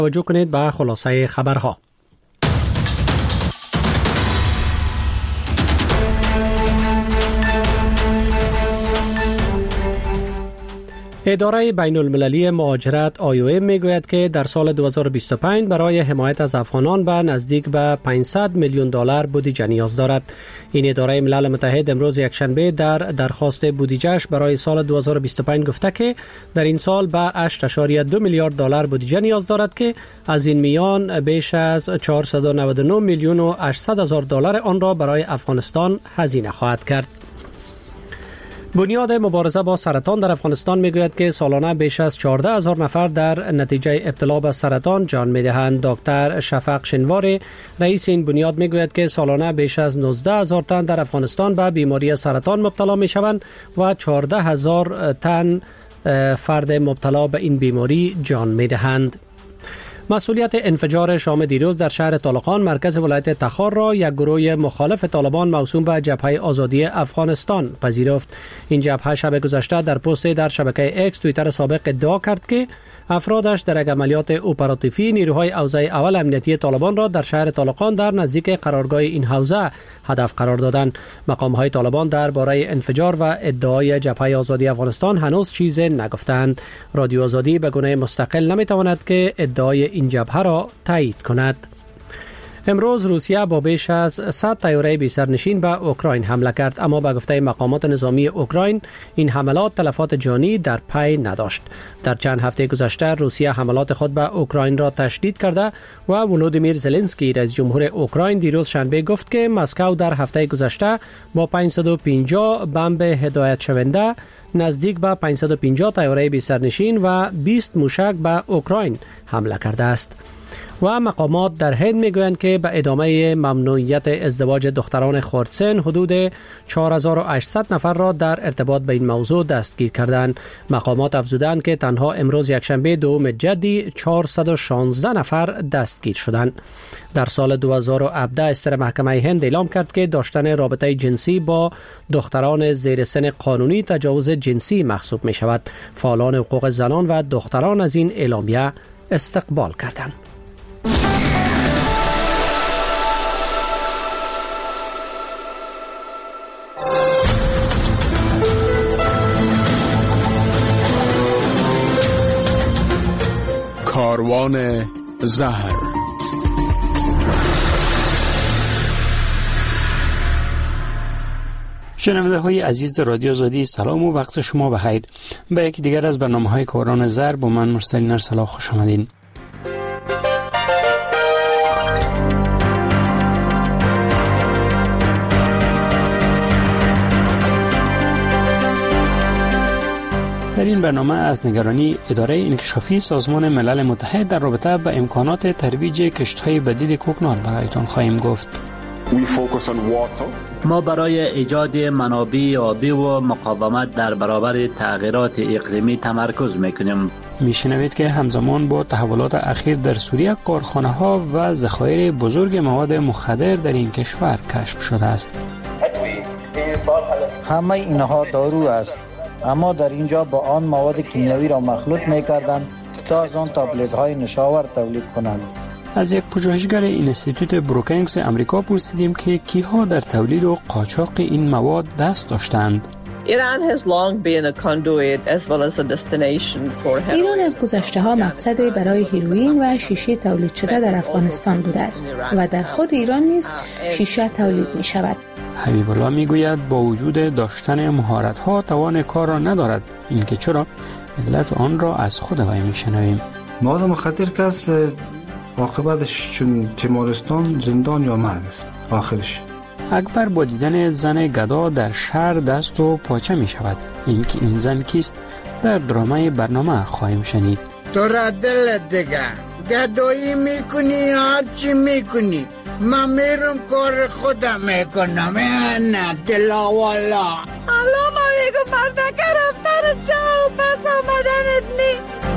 توجه کنید به خلاصه خبرها. اداره بین المللی مهاجرت IOM میگوید که در سال 2025 برای حمایت از افغانان به نزدیک به $500 میلیون بودجه نیاز دارد. این اداره ملل متحد امروز یکشنبه در درخواست بودجهش برای سال 2025 گفته که در این سال به $8.2 میلیارد بودجه نیاز دارد که از این میان بیش از $499 میلیون و 800 هزار آن را برای افغانستان هزینه خواهد کرد. بنیاد مبارزه با سرطان در افغانستان میگوید که سالانه بیش از 14,000 نفر در نتیجه ابتلا به سرطان جان میدهند. دکتر شفق شنواری رئیس این بنیاد میگوید که سالانه بیش از 19,000 تن در افغانستان به بیماری سرطان مبتلا میشوند و 14,000 تن فرد مبتلا به این بیماری جان میدهند. مسئولیت انفجار شام دیروز در شهر طالقان مرکز ولایت تخار را یک گروه مخالف طالبان موسوم به جبهه آزادی افغانستان پذیرفت. این جبهه شب گذشته در پست در شبکه اکس توییتر سابق ادعا کرد که افرادش در یک عملیات اپراتیفی نیروهای حوزه اول امنیتی طالبان را در شهر طالقان در نزدیک قرارگاه این حوزه هدف قرار دادند. مقام‌های طالبان درباره انفجار و ادعای جبهه آزادی افغانستان هنوز چیزی نگفتند. رادیو آزادی به گونه مستقل نمی‌تواند که ادعای این جبهه را تایید کند. امروز روسیه با بیش از 100 طیاره بی سرنشین به اوکراین حمله کرد، اما به گفته مقامات نظامی اوکراین این حملات تلفات جانی در پی نداشت. در چند هفته گذشته روسیه حملات خود به اوکراین را تشدید کرده و ولودیمیر زلنسکی رئیس جمهور اوکراین دیروز شنبه گفت که مسکو در هفته گذشته با 550 بمب هدایت شونده نزدیک به 550 طیاره بی سرنشین و 20 موشک به اوکراین حمله کرده است. و مقامات در هند میگویند که به ادامه ممنوعیت ازدواج دختران خردسن حدود 4800 نفر را در ارتباط به این موضوع دستگیر کردند. مقامات افزودند که تنها امروز یکشنبه دوم جدی 416 نفر دستگیر شدند. در سال 2017 استر محکمه هند اعلام کرد که داشتن رابطه جنسی با دختران زیر سن قانونی تجاوز جنسی محسوب می شود. فعالان حقوق زنان و دختران از این اعلامیه استقبال کردند. کاروان زهر. شنونده های عزیز رادیو آزادی، سلام و وقت شما بخیر. به یکی دیگر از برنامه های کاروان زهر با من مرسل ارسلا خوش آمدین. در این برنامه از نگرانی اداره انکشافی سازمان ملل متحد در رابطه با امکانات ترویج کشت‌های بدیل کوکنار برایتان خواهیم گفت. ما برای ایجاد منابع آبی و مقاومت در برابر تغییرات اقلیمی تمرکز میکنیم. میشنوید که همزمان با تحولات اخیر در سوریه کارخانه‌ها و ذخایر بزرگ مواد مخدر در این کشور کشف شده است. همه اینها دارو است، اما در اینجا با آن مواد کیمیایی را مخلوط می‌کردند تا از آن تابلت‌های نشاور تولید کنند. از یک پژوهشگر اینستیتوت بروکینگز امریکا پرسیدیم که کیها در تولید و قاچاق این مواد دست داشتند. ایران از گذشته ها مقصدی برای هیروئین و شیشه تولید شده در افغانستان بوده است و در خود ایران نیز شیشه تولید می شود. حبیب الله می گوید با وجود داشتن مهارت ها توان کار را ندارد. این که چرا؟ علت آن را از خود وی می شنویم. مواد مخدر که از عاقبتش چون تیمارستان زندان یا مرگ است آخرش. اکبر با دیدن زن گدا در شهر دست و پاچه می شود. اینکه این زن کیست در درامه برنامه خواهیم شنید. تو را دلت دیگه گدایی میکنی هر چی میکنی، من میرم کار خودم میکنم. نه دلا والا الله ما میگو مردکه رفتن چه و پس آمدنت نی.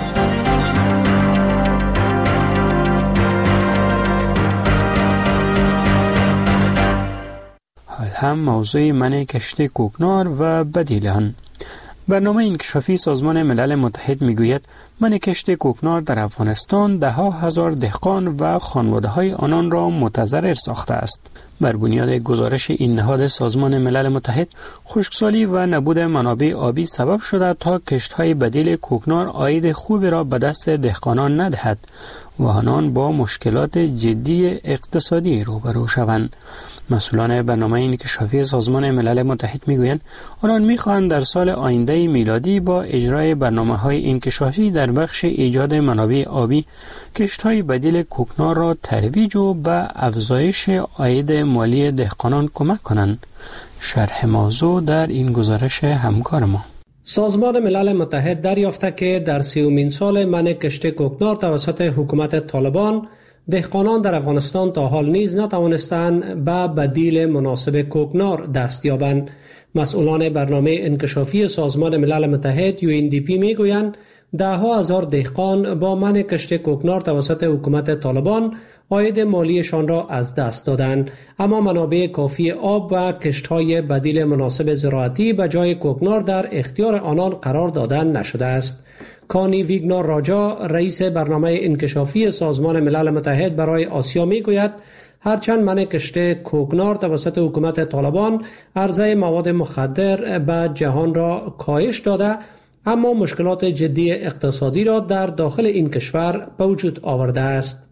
هم موضوع منع کشت کوکنار و بدیل آن. برنامه انکشافی سازمان ملل متحد میگوید من کشت کوکنار در افغانستان ده ها هزار دهقان و خانواده های آنان را متضرر ساخته است. بر بنیاد گزارش این نهاد سازمان ملل متحد، خشکسالی و نبود منابع آبی سبب شده تا کشت‌های بدیل کوکنار عاید خوبی را به دست دهقانان ندهد و آنان با مشکلات جدی اقتصادی روبرو شوند. مسئولان برنامه انکشافی سازمان ملل متحد میگویند آنان میخواهند در سال آینده میلادی با اجرای برنامه‌های انکشافی در بخش ایجاد منابع آبی کشت‌های بدیل کوکنار را ترویج و به افزایش عاید مالی دهقانان کمک کنند. شرح موضوع در این گزارش همکار ما. سازمان ملل متحد دریافته که در 30مین سال منع کشت کوکنار توسط حکومت طالبان، دهقانان در افغانستان تا حال نیز نتوانستند به بدیل مناسب کوکنار دست یابند. مسئولان برنامه انکشافی سازمان ملل متحد UNDP میگویند ده ها هزار دهقان با منع کشت کوکنار توسط حکومت طالبان عاید مالیشان را از دست دادند، اما منابع کافی آب و کشت‌های بدیل مناسب زراعتی به جای کوکنار در اختیار آنان قرار دادن نشده است. کانی ویگنار راجا، رئیس برنامه انکشافی سازمان ملل متحد برای آسیا میگوید هرچند منع کشت کوکنار توسط حکومت طالبان عرضه مواد مخدر به جهان را کاهش داده، اما مشکلات جدی اقتصادی را در داخل این کشور به وجود آورده است.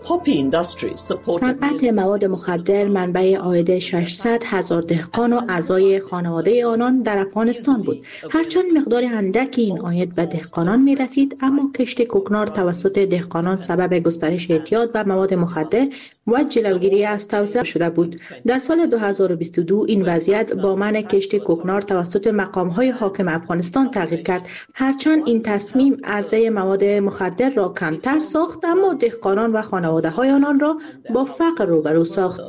صنعت مواد مخدر منبع عاید 600,000 دهقان و اعضای خانواده آنان در افغانستان بود. هرچند مقدار اندکی این عاید به دهقانان می رسید، اما کشت کوکنار توسط دهقانان سبب گسترش اعتیاد و مواد مخدر و جلوگیری از توسعه شده بود. در سال 2022 این وضعیت با منع کشت کوکنار توسط مقام‌های حاکم افغانستان تغییر کرد. هرچند این تصمیم عرضه مواد مخدر را کمتر ساخت، اما دهقانان و خانواده های آنان را با فقر روبرو ساخت.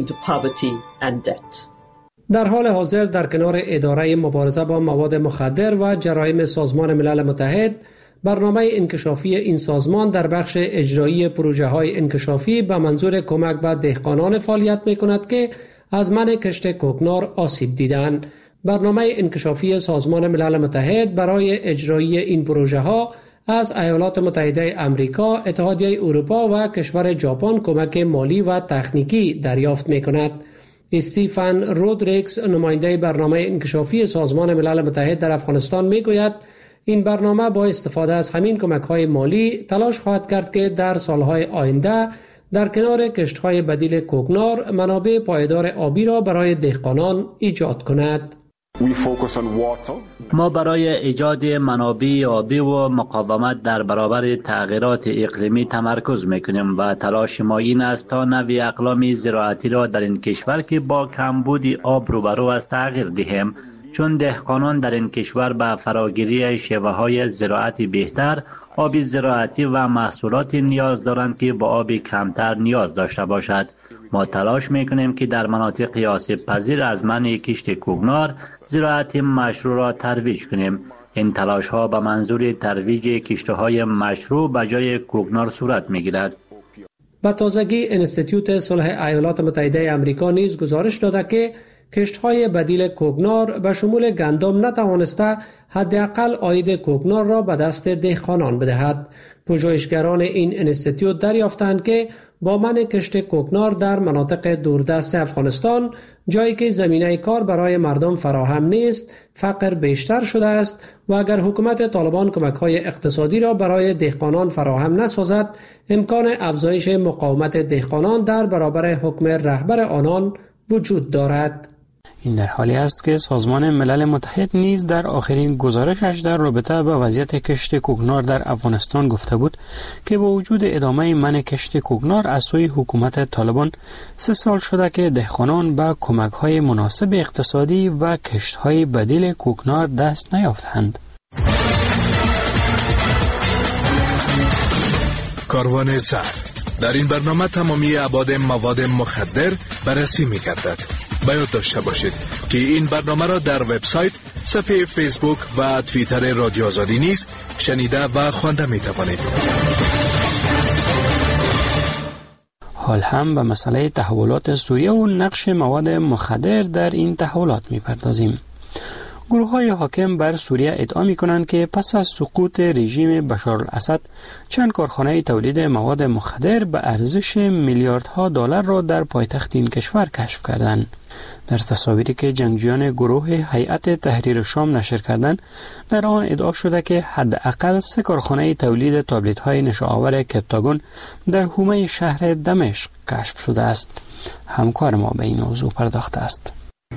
در حال حاضر در کنار اداره مبارزه با مواد مخدر و جرایم سازمان ملل متحد، برنامه انکشافی این سازمان در بخش اجرایی پروژه های انکشافی به منظور کمک به دهقانان فعالیت می کند که از منع کشت کوکنار آسیب دیدند. برنامه انکشافی سازمان ملل متحد برای اجرایی این پروژه ها از ایالات متحده آمریکا، اتحادیه اروپا و کشور ژاپن کمک مالی و تکنیکی دریافت می کند. استیفن رودریگز، نماینده برنامه انکشافی سازمان ملل متحد در افغانستان می گوید این برنامه با استفاده از همین کمک‌های مالی تلاش خواهد کرد که در سالهای آینده در کنار کشت‌های بدیل کوکنار منابع پایدار آبی را برای دهقانان ایجاد کند. ما برای ایجاد منابع آبی و مقاومت در برابر تغییرات اقلیمی تمرکز میکنیم و تلاش ما این است تا نوع اقلام زراعتی را در این کشور که با کمبود آب روبرو است تغییر دهیم، چون دهقانان در این کشور به فراگیری شیوه‌های زراعتی بهتر، آب زراعتی و محصولات نیاز دارند که با آب کمتر نیاز داشته باشد. ما تلاش میکنیم که در مناطق آسیب پذیر از منع کشت کوکنار زراعت مشروع را ترویج کنیم. این تلاش ها به منظور ترویج کشت های مشروع به جای کوکنار صورت میگیرد. به تازگی انستیتوت صلح ایالات متحده آمریکا نیز گزارش داده که کشت‌های بدیل کوکنار به شمول گندم نتوانسته حداقل عاید کوکنار را به دست دهقانان بدهد. پژوهشگران این انستیتوت دریافتند که با منع کشت کوکنار در مناطق دوردست افغانستان، جایی که زمینه کار برای مردم فراهم نیست، فقر بیشتر شده است و اگر حکومت طالبان کمک‌های اقتصادی را برای دهقانان فراهم نسازد، امکان افزایش مقاومت دهقانان در برابر حکم رهبر آنان وجود دارد. این در حالی است که سازمان ملل متحد نیز در آخرین گزارشش در رابطه با وضعیت کشت کوکنار در افغانستان گفته بود که با وجود ادامه منع کشت کوکنار از سوی حکومت طالبان 3 سال شده که دهقانان به کمک‌های مناسب اقتصادی و کشت‌های بدیل کوکنار دست نیافتند. کاروان زهر. در این برنامه تمامی ابعاد مواد مخدر بررسی می‌گردد. باید داشته باشید که این برنامه را در وبسایت، صفحه فیسبوک و توییتر رادیو آزادی نیز شنیده و خوانده می‌توانید. حال هم به مسئله تحولات سوریه و نقش مواد مخدر در این تحولات می‌پردازیم. گروه‌های حاکم بر سوریه ادعا می‌کنند که پس از سقوط رژیم بشار الاسد چند کارخانه تولید مواد مخدر به ارزش میلیاردها دلار را در پایتخت این کشور کشف کردند. در تصاویری که جنگجویان گروه هیئت تحریر شام نشر کردند، در آن ادعا شده که حداقل 3 کارخانه تولید تابلت‌های نشاآور کپتاگون در حومه شهر دمشق کشف شده است. همکار ما به این موضوع پرداخته است.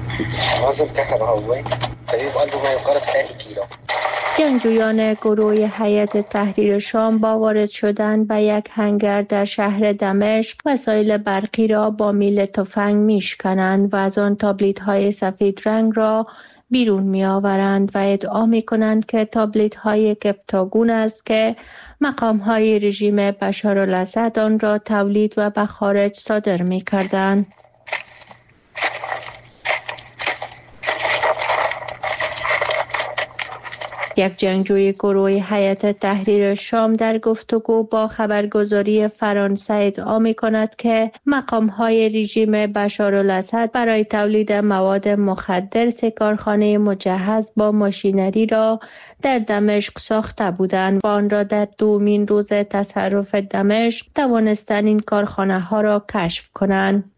جنگجویان گروه هیئت تحریر شام با وارد شدن به یک هنگر در شهر دمشق وسایل برقی را با میل تفنگ میشکنند و از آن تابلت‌های سفید رنگ را بیرون می آورند و ادعا می کنند که تابلت‌های کپتاگون است که مقام‌های رژیم بشار الاسد آن را تولید و به خارج صادر می کردند. یک جنگجوی گروه هیئت تحریر شام در گفتگو با خبرگزاری فرانسه ادعا می‌کند که مقام‌های رژیم بشار الاسد برای تولید مواد مخدر 3 کارخانه مجهز با ماشینری را در دمشق ساخته بودند و آن را در دومین روز تصرف دمشق توانستند این کارخانه‌ها را کشف کنند.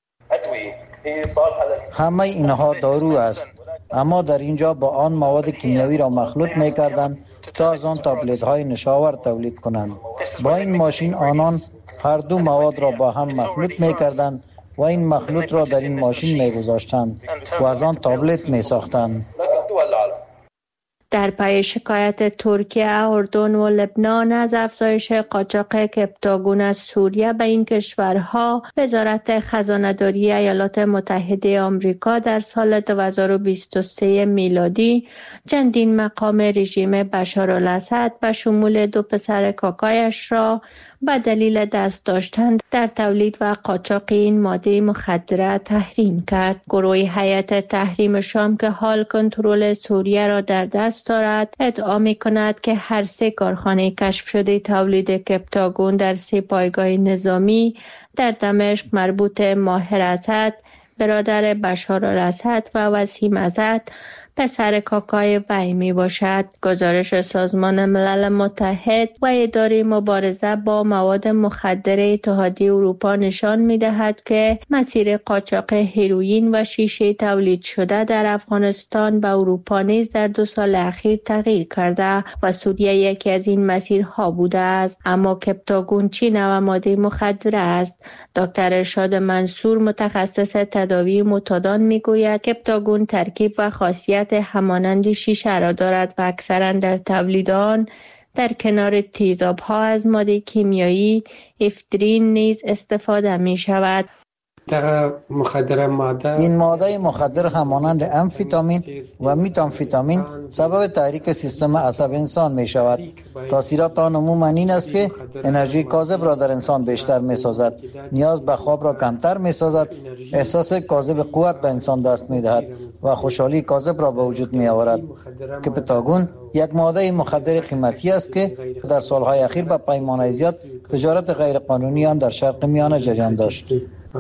همه اینها دارو است، اما در اینجا با آن مواد کیمیایی را مخلوط می کردند تا از آن تابلت های نشاور تولید کنند. با این ماشین آنان هر دو مواد را با هم مخلوط می کردند و این مخلوط را در این ماشین می گذاشتند و از آن تابلت می ساختند. در پی شکایت ترکیه، اردن و لبنان از افزایش قاچاق کپتاگون از سوریه به این کشورها، وزارت خزانه‌داری ایالات متحده آمریکا در سال 2023 میلادی چندین مقام رژیم بشار الاسد به شمول 2 پسر کاکایش را به دلیل دست داشتن در تولید و قاچاق این ماده مخدره تحریم کرد. گروه هیئت تحریم شام که حال کنترل سوریه را در دست دارد ادعا می‌کند که هر 3 کارخانه کشف شده تولید کپتاگون در 3 پایگاه نظامی در دمشق مربوط ماهر اسد، برادر بشار الاسد و وسیم اسد، پسر کاکای وی می باشد. گزارش سازمان ملل متحد و اداره مبارزه با مواد مخدر اتحادیه اروپا نشان می دهد که مسیر قاچاق هروئین و شیشه تولید شده در افغانستان به اروپا نیز در 2 سال اخیر تغییر کرده و سوریه یکی از این مسیرها بوده است. اما کپتاگون چه نوع ماده مخدر است؟ دکتر ارشاد منصور، متخصص تداوی معتادان، می گوید کپتاگون ترکیب و خاصیت همانند شیشه را دارد و اکثرا در تولید آن در کنار تیزاب‌ها از ماده کیمیایی افدرین نیز استفاده می شود. این ماده مخدر همانند امفیتامین و میتامفیتامین سبب تحریک سیستم عصب انسان می شود. تاثیرات آن عموما این است که انرژی کاذب را در انسان بیشتر می سازد، نیاز به خواب را کمتر می سازد، احساس کاذب قوت به انسان دست می دهد و خوشحالی کاذب را به وجود می آورد. کپتاگون یک ماده مخدر قیمتی است که در سالهای اخیر به پیمانه زیاد تجارت غیرقانونی آن در شرق میانه جریان داشت.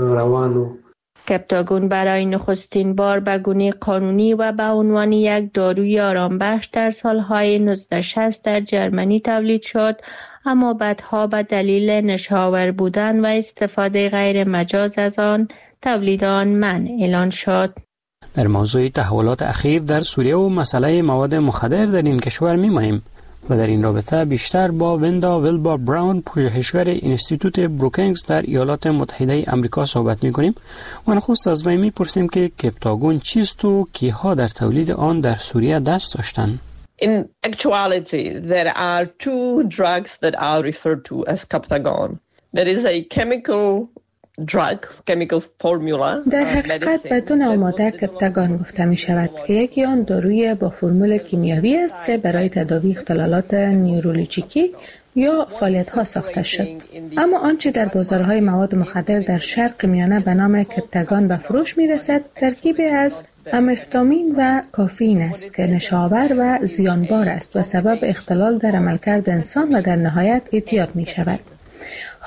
کپتاگون برای نخستین بار به گونه قانونی و به عنوان یک داروی آرامبخش در سالهای 1960 در جرمنی تولید شد، اما بعدها به دلیل نشاور بودن و استفاده غیر مجاز از آن تولید آن منع اعلان شد. در موضوع تحولات اخیر در سوریه و مسئله مواد مخدر در این کشور می‌مانیم و در این رابطه بیشتر با وندا ویلبا براون، پژوهشگر اینستیتوت بروکینگز در ایالات متحده آمریکا صحبت می‌کنیم و نخست از وی می‌پرسیم که کپتاگون چیست و کیها در تولید آن در سوریه دست داشتند. In actuality, there are 2 drugs that are referred to as Captagon. There is a chemical formula. در حقیقت به 2 نوع ماده کپتاگون گفته می شود که یکی آن داروی با فرمول کیمیایی است که برای تداوی اختلالات نورولوژیکی یا فعالیت‌ها ساخته شد. اما آنچه در بازارهای مواد مخدر در شرق میانه به نام کپتاگون به فروش می‌رسد ترکیبی از امفتامین و کافئین است که نشاور و زیانبار است و سبب اختلال در عملکرد انسان و در نهایت اعتیاد می‌شود.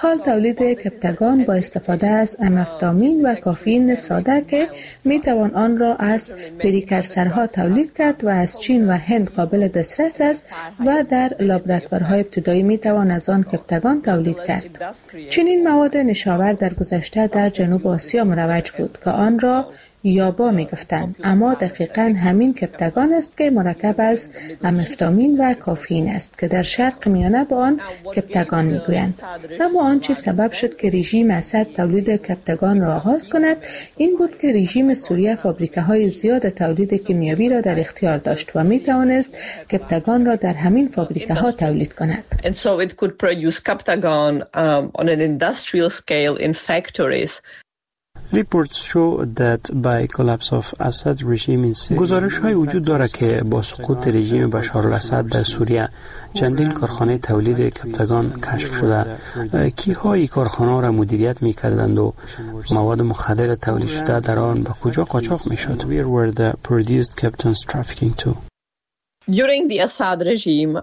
حال تولید کپتگان با استفاده از امفتامین و کافئین ساده که میتوان آن را از پریکورسورها تولید کرد و از چین و هند قابل دسترس است و در لابراتوارهای ابتدایی میتوان از آن کپتگان تولید کرد. چنین مواد نشاور در گذشته در جنوب آسیا مروج بود که آن را یابا می گفتند، اما دقیقاً همین کپتگان است که مرکب از امفتامین و کافئین است که در شرق میانه به آن کپتگان می گویند. اما آنچه سبب شد که رژیم اسد تولید کپتگان را آغاز کند این بود که رژیم سوریه فابریکه‌های زیاد تولید کیمیاوی را در اختیار داشت و می توانست کپتگان را در همین فابریکه‌ها تولید کند. And so it could produce Captagon on an industrial scale in factories. Reports show that by collapse of Assad regime in Syria گزارش‌های وجود دارد که با سقوط رژیم بشار الاسد در سوریه چندین کارخانه تولید کپتگان کشف شده. کی‌های کارخانه را مدیریت می‌کردند و مواد مخدر تولید شده در آن به کجا قاچاق می‌شد؟ Where were the produced Captagon's trafficking to? During the Assad regime,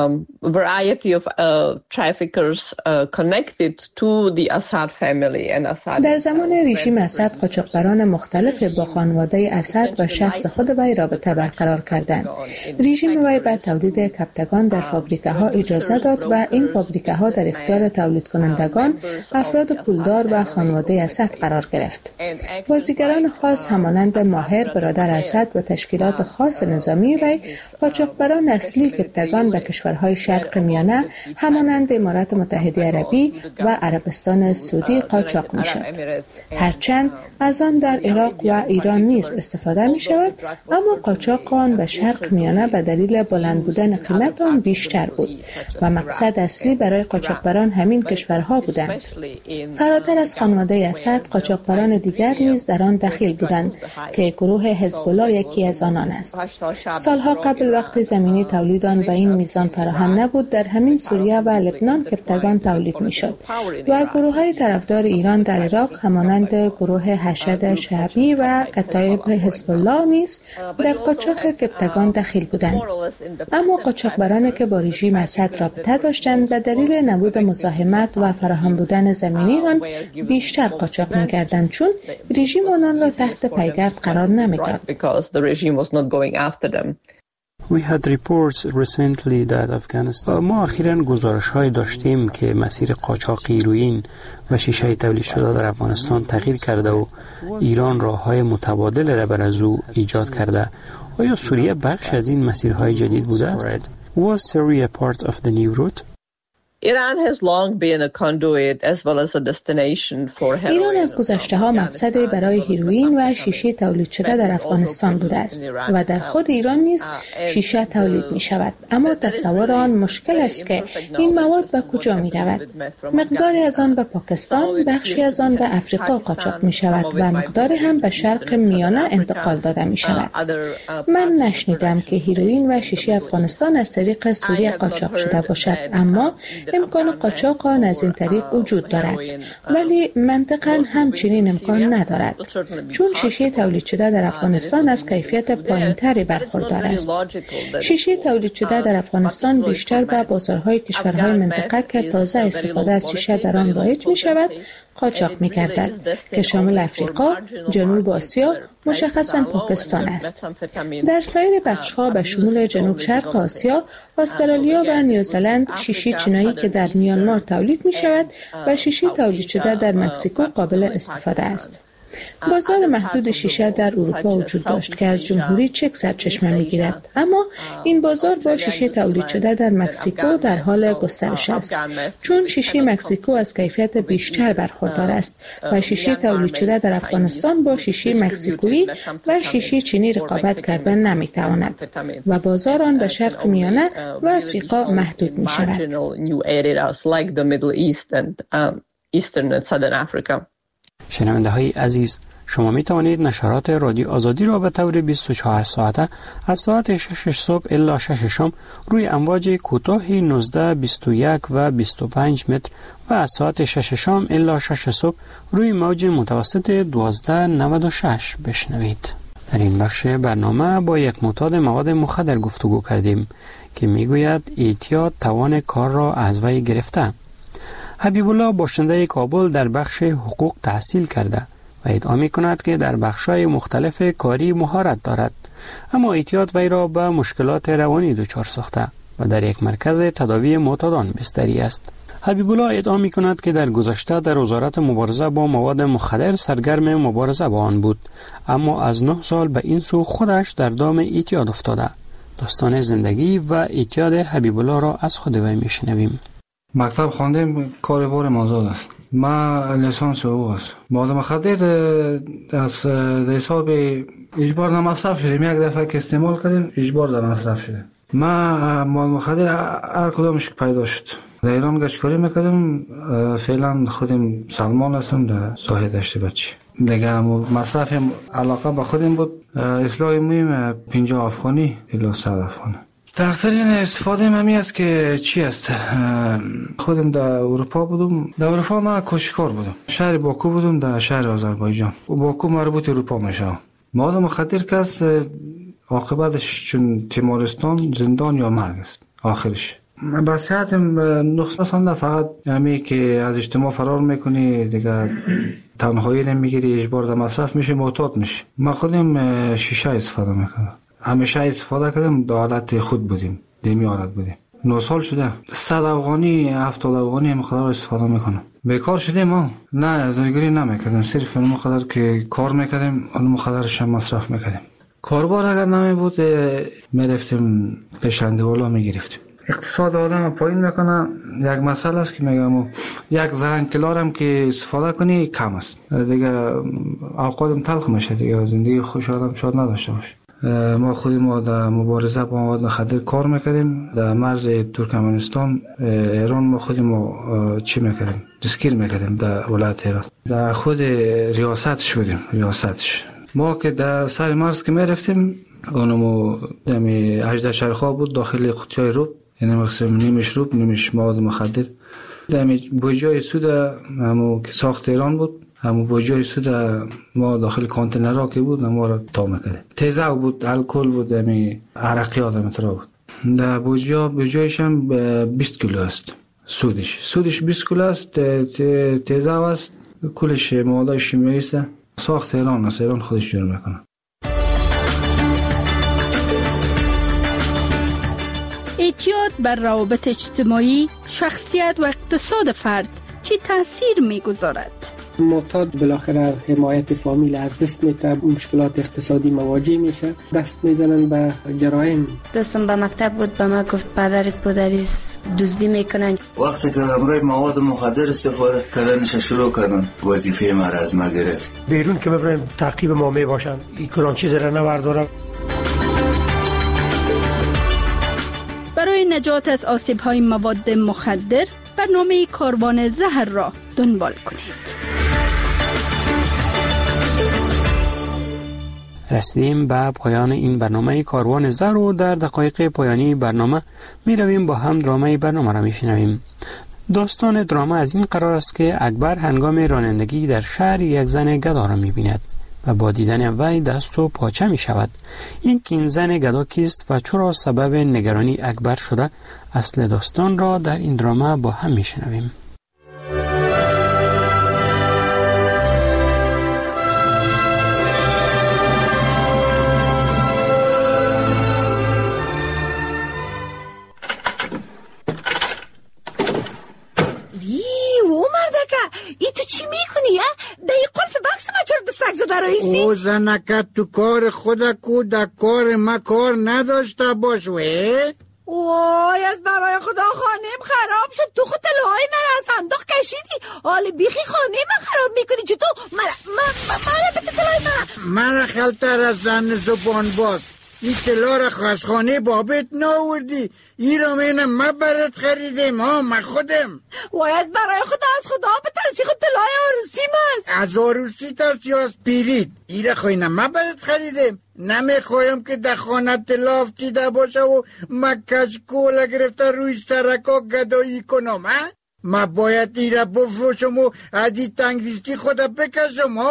a variety of traffickers connected to the Assad family and Assad. در زمان رژیم اسد قاچاقبران مختلف با خانواده اسد و شخص خود وی رابطه برقرار کردند. رژیم وی به تولید کپتگان در فابریکه‌ها اجازه داد و این فابریکه‌ها در اختیار تولید کنندگان افراد پولدار و خانواده اسد قرار گرفت. بازیگران خاص همانند ماهر برادر اسد و تشکیلات خاص نظامی وی قاچاقبران اصلی کپتگان به کشورهای شرق میانه همانند امارات متحده عربی و عربستان سعودی قاچاق می شد. هرچند از آن در عراق و ایران نیز استفاده می شود، اما قاچاق آن به شرق میانه به دلیل بلند بودن قیمت آن بیشتر بود و مقصد اصلی برای قاچاقبران همین کشورها بودند. فراتر از خانواده اسد قاچاقبران دیگر نیز در آن دخیل بودند که گروه حزب الله یکی از آنان است. سالها قبل وقتی زمینه تولید آن به این میزان فراهم نبود در همین سوریه و لبنان کپتگان تولید میشد و گروه‌های طرفدار ایران در عراق همانند گروه حشد شعبی و کتایب حزب الله نیز در قاچاق کپتگان دخیل بودند. اما قاچاقبران که با رژیم اسد رابطه داشتند به دلیل نبود مزاحمت و فراهم بودن زمینه آن بیشتر قاچاق می‌کردند چون رژیم آنان را تحت پیگرد قرار نمی‌داد. We had reports recently that Afghanistan ما اخیراً گزارش‌های داشتیم که مسیر قاچاق هیروئین و شیشه تولید شده در افغانستان تغییر کرده و ایران راه‌های متبادل را بر از او ایجاد کرده. آیا سوریه بخش از این مسیرهای جدید بوده است؟ Was Syria part of the new route? Iran has long been a conduit as well as a destination for heroin. ایران از گذشته ها مقصدی برای هیروئین و شیشه تولید شده در افغانستان بوده است و در خود ایران نیز شیشه تولید می شود، اما تصور آن مشکل است که این مواد به کجا می رود. مقداری از آن به پاکستان، بخشی از آن به افریقا قاچاق می شود و مقداری هم به شرق میانه انتقال داده می شود. من نشنیدم که هیروئین و شیشه افغانستان از طریق سوریه قاچاق شده باشد، اما امکان قاچاق آن از این طریق وجود دارد، ولی منطقاً همچنین امکان ندارد چون شیشه تولید شده در افغانستان از کیفیت پایین‌تری برخوردار است. شیشه تولید شده در افغانستان بیشتر به بازارهای کشورهای منطقه که تازه استفاده از شیشه در آن رایج می شود قاچاق می گردد که شامل افریقا، جنوب آسیا، مشخصاً پاکستان است. در سایر بخش‌ها به شمول جنوب شرق آسیا، استرالیا و نیوزلند شیشه چینایی که در میانمار تولید می شود و شیشه تولید شده در مکزیکو قابل استفاده است. بازار محدود شیشه در اروپا وجود داشت که از جمهوری چک سرچشمه می‌گیرد، اما این بازار با شیشه تولید شده در مکزیکو در حال گسترش است چون شیشه مکزیکو از کیفیت بیشتر برخوردار است و شیشه تولید شده در افغانستان با شیشه مکزیکویی و شیشه چینی رقابت کردن نمی‌تواند و بازار آن به شرق میانه و افریقا محدود می‌شود. شنونده های عزیز، شما می توانید نشرات رادیو آزادی را به طور 24 ساعته از ساعت 6 صبح الی 6 شام روی امواج کوتاه 19, 21 و 25 متر و از ساعت 6 شام الی 6 صبح روی موج متوسط 1296 بشنوید. در این بخش برنامه با یک معتاد مواد مخدر گفتگو کردیم که می گوید اعتیاد توان کار را از وی گرفته. حبیب الله باشنده کابل در بخش حقوق تحصیل کرده و ادعا می کند که در بخش‌های مختلف کاری مهارت دارد، اما اعتیاد وی را به مشکلات روانی دچار ساخته و در یک مرکز تداوی معتادان بستری است. حبیب الله ادعا می کند که در گذشته در وزارت مبارزه با مواد مخدر سرگرم مبارزه با آن بود، اما از 9 سال به این سو خودش در دام اعتیاد افتاده. داستان زندگی و اعتیاد حبیب الله را از خود وی میشنویم. مکتب خواندیم، کار بار مازاد است. ما لیسانس حقوق است. مواد مخدر از حساب اجبار نمصرف شدیم. یک دفعه که استعمال کردیم اجبار در مصرف شده. ما مواد مخدر هر کدامش پیدا شد. در ایران گشتکاری میکردم. فعلا خودم سلمان هستم در ساحه دشت بچی. دیگه مصرف علاقه به خودم بود. اصلاح مهم 50 افغانی الی 100 افغانی. تقصیرین استفاده ممی است که چی است؟ خودم در اروپا بودم. در اروپا من کوشکار بودم. شهر باکو بودم، در شهر آذربایجان. باکو مربوط اروپا میشه. مواد مخدر که است عاقبتش چون تیمارستان زندان یا مرگ است آخرش. بسیارتم نقصان فقط همی که از اجتماع فرار میکنی، دیگه تنهایی نمیگیری، اجبار در مصرف میشه، معتاد میشه. من خودم شیشه استفاده میکنم. همیشه استفاده کردم، در حالت خود بودیم، دیمی حالت بودیم. 9 سال شده 100 افغانی 70 افغانی مقدار استفاده میکنم. بیکار شدیم ما؟ نه، زندگی نمیکردم، صرف اون مقدار که کار میکردیم اون مقدارش هم مصرف میکردیم. کاربار اگر نمی بود میرفتیم پیشنده والا میگرفتیم. اقتصاد آدم پایین میکنه. یک مسئله است که میگم یک زرنگ تلارم که استفاده کنی کم است، دیگه اوقاتم تلخ میشه، دیگه زندگی خوش آدم شاد نداشته باشه. ما خودمون در مبارزه با مواد مخدر کار میکردیم. در مرز ترکمنستان ایران ما خودمون چی میکردیم؟ دستگیر میکردیم در ولایت هرات. در خود ریاستش بودیم، ریاستش. ما که در سر مرز که میرفتیم اونمو دمی 18 شهرخواه بود داخل قوطی‌های روب، یعنی مقسم نیمش روب نیمش مواد مخدر. دمی بوجای سود همو که ساخت ایران بود، همو بوجای سود ما داخل کانتینرها که بود ما را تا میکردیم. تیزه بود، الکل بود، دمی عرقی آدم ترا بود. در بوجایش هم 20 کیلو است سودش 20 کیلو است. تیزه است، کلش مواد شیمیایی است. ساخت ایران است، ایران خودش جور میکنه. اعتیاد بر روابط اجتماعی، شخصیت و اقتصاد فرد چه تأثیر میگذارد؟ معتاد بالاخره حمایت فامیل از دست میده، مشکلات اقتصادی مواجه میشه، دست میزنن به جرایم. دوستم به مکتب بود، به ما گفت پدرت پدریست دزدی میکنن. وقتی که همراه مواد مخدر استفاده کردنش شروع کردن، وظیفه ما از ما گرفت. بیرون که ببرن تعقیب ما میباشن، این کلان چیز را نبردارم. برای نجات از آسیب‌های مواد مخدر برنامه کاروان زهر را دنبال کنید. رسیدیم به پایان این برنامه کاروان زهر و در دقایق پایانی برنامه می رویم با هم درامه برنامه را می شنویم. داستان درامه از این قرار است که اکبر هنگام رانندگی در شهر یک زن گدا را می بیند و با دیدن وی دست و پاچه می شود. این زن گدا کیست و چرا سبب نگرانی اکبر شده؟ اصل داستان را در این درامه با هم می شنویم. او زنکت تو کار خدا کو در کار ما کار نداشته باش. وای از برای خدا خانم خراب شد. تو خود طلای من از صندوق کشیدی، حالی بیخی خانه من خراب میکنی. چطور من بده طلای من خلطر از زن زبان باز. این طلا را از خانه بابت ناوردی، این را مینم من برات خریدم. ها من خودم. وای از برای خدا از خدا بترسی، خود طلای عروسی من. از عروسی ترسی از پیرید. این را خوینم من برات خریدم. نمیخوایم که در خانه طلا افتیده باشه و من کشکول گرفته روی سرکا گدایی کنم. من باید این را بفروشم و عدی تنگریستی خدا بکشم. ها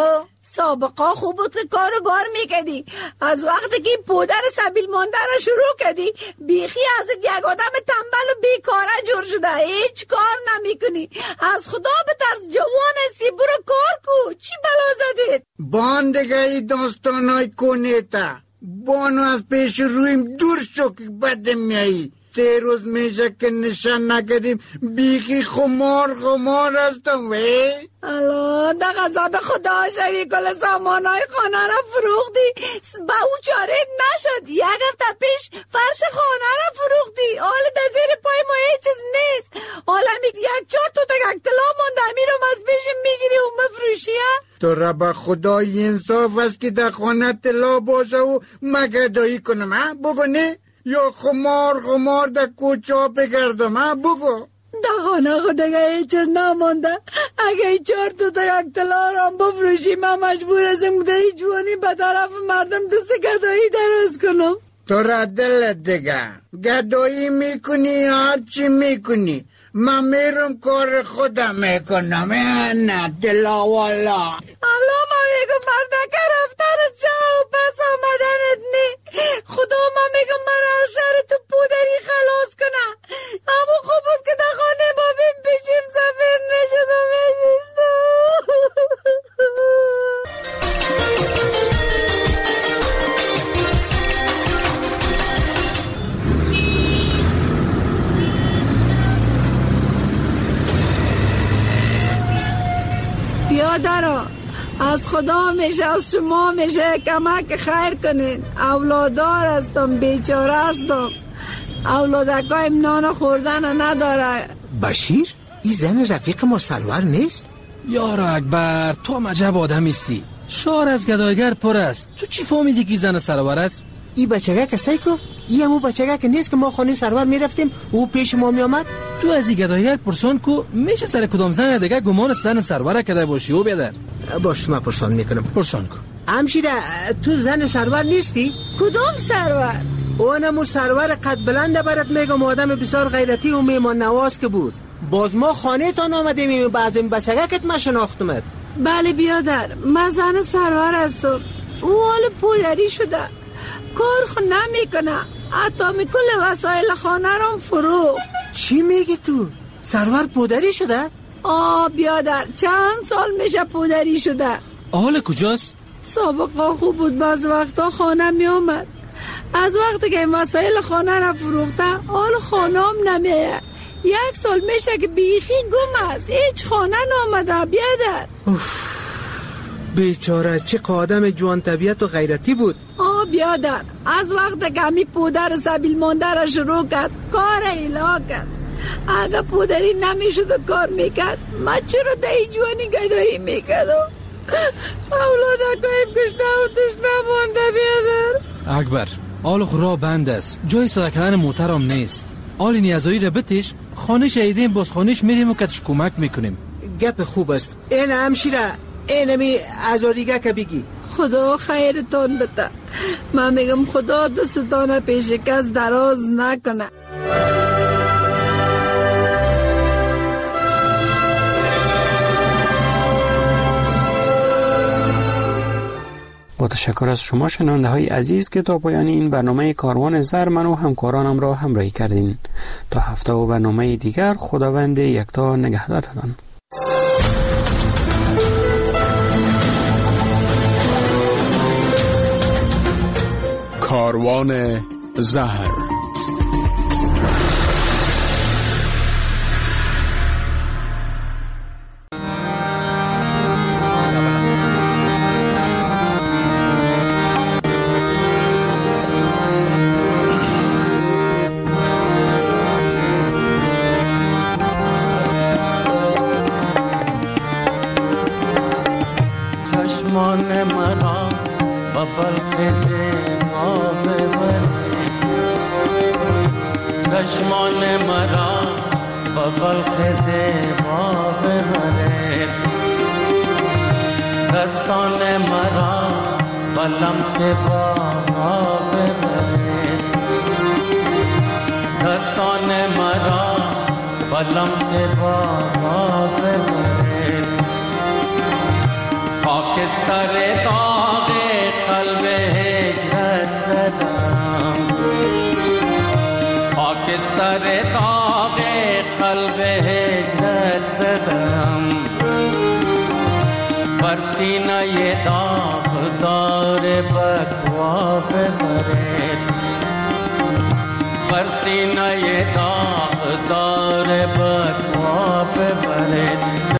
سابقا خوب بود که کارو بار میکردی. از وقتی که پودر سبیل مانده را شروع کردی بیخی ازت یک آدم تنبل و بیکاره جور شده. هیچ کار نمیکنی. از خدا بترس، جوان هستی، برو کار کو. چی بلا زدید؟ باندگی داستانای کنیتا بانو از پیش رویم دور شو که بد میایی. 3 روز میشه که نشان نکردیم بیخی خمار هستم وی. الله در غضب خدا شوی، کل سامانای خانه را فروختی با او چاره نشد. 1 هفته پیش فرش خانه را فروختی. حالا در زیر پای ما هیچ چیز نیست. حالا 1-4 تا طلا مونده میرم از پیش میگیری و مفروشیه. تو را به خدای انصاف است که در خانه طلا باشه و مگدایی کنم ها؟ بگو نه؟ یا خمار در کوچه بگردم بگو. در خانه خودگه هیچ چیز نمانده. اگه 4 تا طلا را بفروشی من مجبور هستم که هیچ جوانی به طرف مردم دست گدایی دراز کنم. تو را دلت دیگه گدایی میکنی هر چی میکنی. من میرم کار خودم میکنم. نه طلا والا. الله من میگم مردکه رفتنت چه و پس آمدنت نی. خدا من میگم من از شهر تو پودری خلاص کنم. اما خوب بود که در خانه با بیم پیچیم سفید نشد و میششتم. بیادرها از خدا میشه، از شما میشه کمک خیر کنین. اولادار هستم، بیچاره هستم. اولادکایم نان خوردن نداره. بشیر این زن رفیق ما سرور نیست؟ یارو اکبر تو هم عجب آدم استی. شهر از گدایگر پر است. تو چی فهمیدی که زن سرور است؟ این بچگه کسایی که این همون بچگه که نیست که ما خانه سرور میرفتیم او پیش ما میامد. تو از این گدایگر پرسان کو میشه سر کدام زن دیگه گمان زن سرور کده باشی او بیادر؟ باش من پرسان میکنم. پرسان کو. همشیره تو زن سرور نیستی؟ کدوم سرور؟ اونمو سرور قد بلنده برات میگم، آدم بسیار غیرتی و میمان نواز که بود. باز ما خانه تان آمدیم بعضی بچگه کت ما شناختمت. بله بیادر من زن سرور هستم. او حال پودری شده، کار خود نمیکنه، حتی کل وسایل خانه را فروخت. چی میگی تو؟ سرور پودری شده؟ بیادر چند سال میشه پودری شده. حال کجاست؟ سابقا خوب بود، بعض وقتا خانه می آمد. از وقتی که این وسایل خانه را فروخته حال خانه هم نمیه. 1 سال میشه که بیخی گم است، هیچ خانه نامده بیادر. بیچاره چه آدم جوان طبیعت و غیرتی بود. بیادر از وقت که همی پودر سبیل مانده را شروع کرد کار ایلا کرد. اگه پودری نمیشد و کار میکرد من چرا دهی جوانی گدایی میکردم؟ اولادکایم کشته و تشنه مانده بیادر. اکبر آل خورا بند است، جای صدا کردن موترم نیست. آل نیازایی را بتش خانه شهیدیم، باز خانهش میریم و کتش کمک میکنیم. گپ خوب است. این همشیره اینمی ازاریگه که بگی. خدا خیرتان بده. من میگم خدا دستتان پیش کس دراز نکنه. با تشکر از شما شنونده های عزیز که تا پایان این برنامه کاروان زر من و همکارانم را همراهی کردین. تا هفته و برنامه دیگر خداوند یکتا نگهدارتان. کاروان زهر. چشمان مرا با بلخز ما ببره، چشمان مرا با بلخز ما ببره، دستان مرا با لمس با ما ببره، دستان مرا با لمس با ما ببره، خاکستر خاکستر داغ قلب هجرت زدم، خاکستر داغ قلب هجرت زدم، بر سینه داغدار بکوا ببرد، بر سینه داغدار بکوا ببرد.